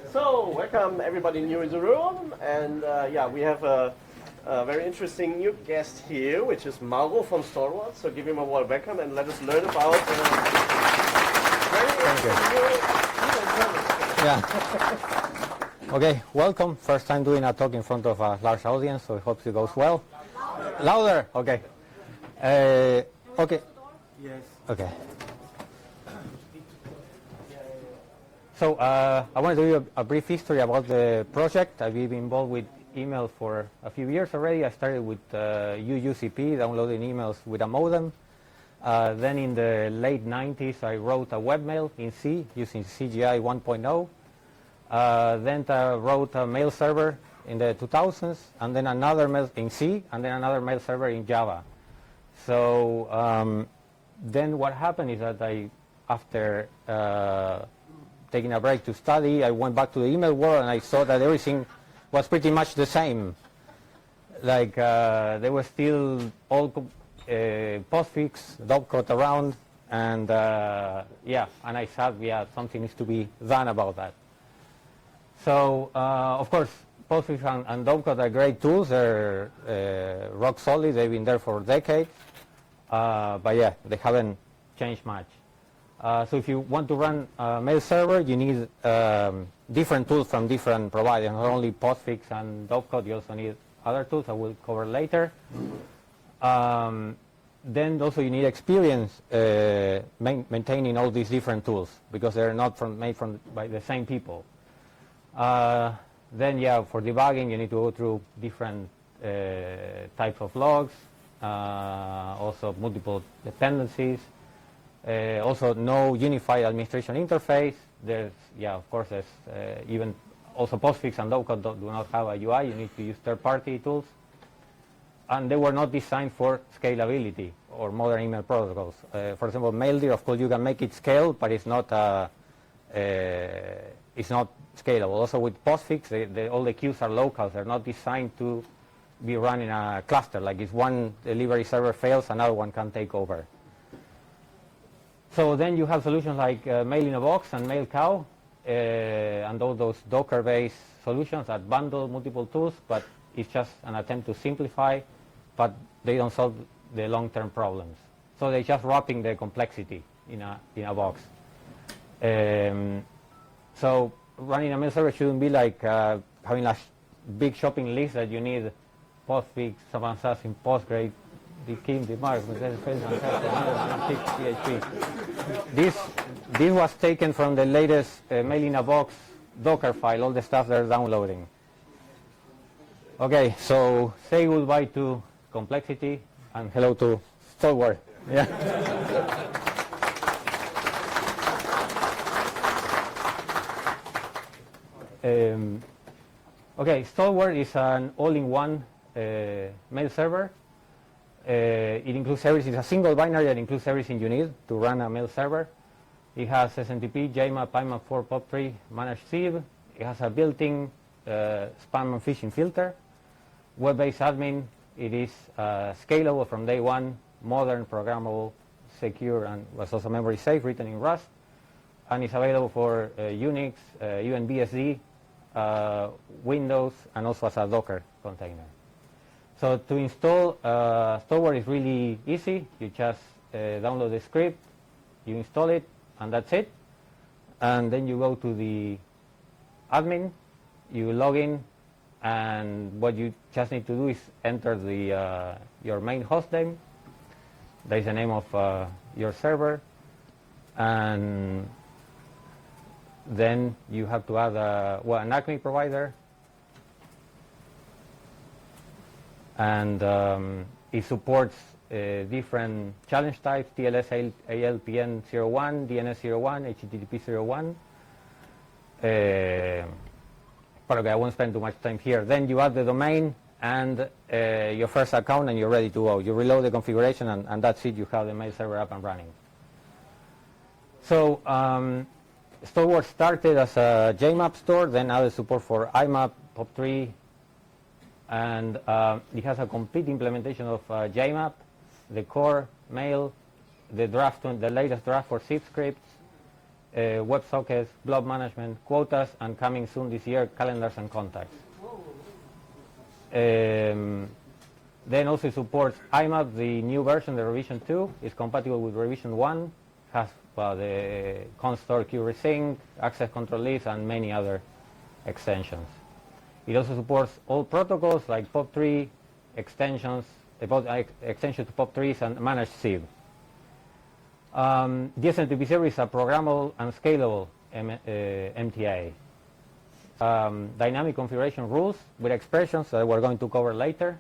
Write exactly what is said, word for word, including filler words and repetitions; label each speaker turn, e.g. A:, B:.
A: So, welcome everybody new in the room, and uh, yeah, we have a, a very interesting new guest here, which is Mauro from Stalwart. So, give him a warm welcome and let us learn about uh, very interesting
B: Yeah. Okay, welcome. First time doing a talk in front of a large audience, so I hope it goes well. Louder. Louder? Okay. Uh, okay.
A: Yes.
B: Okay. So uh, I want to do you a, a brief history about the project. I've been involved with email for a few years already. I started with uh, U U C P, downloading emails with a modem. Uh, then in the late nineties, I wrote a webmail in C using C G I one point oh. Uh, then I wrote a mail server in the two thousands, and then another mail in C, and then another mail server in Java. So um, then what happened is that I, after uh, taking a break to study, I went back to the email world and I saw that everything was pretty much the same. Like uh, there was still all uh, postfix, dovecot around, and uh, yeah, and I thought, yeah, something needs to be done about that. So uh, of course, postfix and, and dovecot are great tools. They're uh, rock solid. They've been there for decades, uh, but yeah, they haven't changed much. Uh, so if you want to run a mail server, you need um, different tools from different providers, not only postfix and dovecot, you also need other tools I will cover later. Um, then also you need experience uh, main, maintaining all these different tools, because they're not from, made from, by the same people. Uh, then yeah, for debugging you need to go through different uh, types of logs, uh, also multiple dependencies. Uh, also, no unified administration interface. There's, yeah, of course, there's uh, even also postfix and dovecot do, do not have a U I. You need to use third-party tools, and they were not designed for scalability or modern email protocols. Uh, for example, Maildir, of course, you can make it scale, but it's not uh, uh, it's not scalable. Also, with postfix, they, they, all the queues are local. They're not designed to be run in a cluster. Like if one delivery server fails, another one can take over. So then you have solutions like uh, Mail in a Box and MailCow, uh, and all those Docker-based solutions that bundle multiple tools, but it's just an attempt to simplify, but they don't solve the long-term problems. So they're just wrapping the complexity in a, in a box. Um, so running a mail server shouldn't be like uh, having a sh big shopping list that you need postfix, Avanzas in Postgres, the Kim, the Mark, P H P. This, this was taken from the latest uh, Mail in a Box Docker file, all the stuff they're downloading. Okay, so say goodbye to complexity and hello to Stalwart. Yeah. um, okay, Stalwart is an all-in-one uh, mail server. Uh, it includes everything. It's a single binary that includes everything you need to run a mail server. It has S M T P, J MAP, I MAP four, P O P three, managed sieve. It has a built-in uh, spam and phishing filter. Web-based admin. It is uh, scalable from day one, modern, programmable, secure, and was also memory safe, written in Rust. And it's available for uh, Unix, uh, even B S D, uh, Windows, and also as a Docker container. So to install uh, Stalwart is really easy. You just uh, download the script, you install it, and that's it. And then you go to the admin, you log in, and what you just need to do is enter the uh, your main host name. That is the name of uh, your server, and then you have to add a, well, an Acme provider. And um, it supports uh, different challenge types: T L S, A L P N zero one, D N S zero one, H T T P zero one. Uh, but okay, I won't spend too much time here. Then you add the domain and uh, your first account, and you're ready to go. You reload the configuration, and, and that's it. You have the mail server up and running. So um, Stalwart started as a J MAP store, then added support for I MAP, P O P three, and uh, it has a complete implementation of uh, J MAP, the core mail, the draft, the latest draft for zip scripts, uh, WebSockets, blob management, quotas, and coming soon this year, calendars and contacts. Um, then also supports I M A P, the new version, the revision two, is compatible with revision one, has well, the constore QResync, access control list, and many other extensions. It also supports all protocols like P O P three, extensions, extensions to P O P threes, and managed sieve. Um, D S M T P server is a programmable and scalable M uh, M T A. Um, dynamic configuration rules with expressions that we're going to cover later.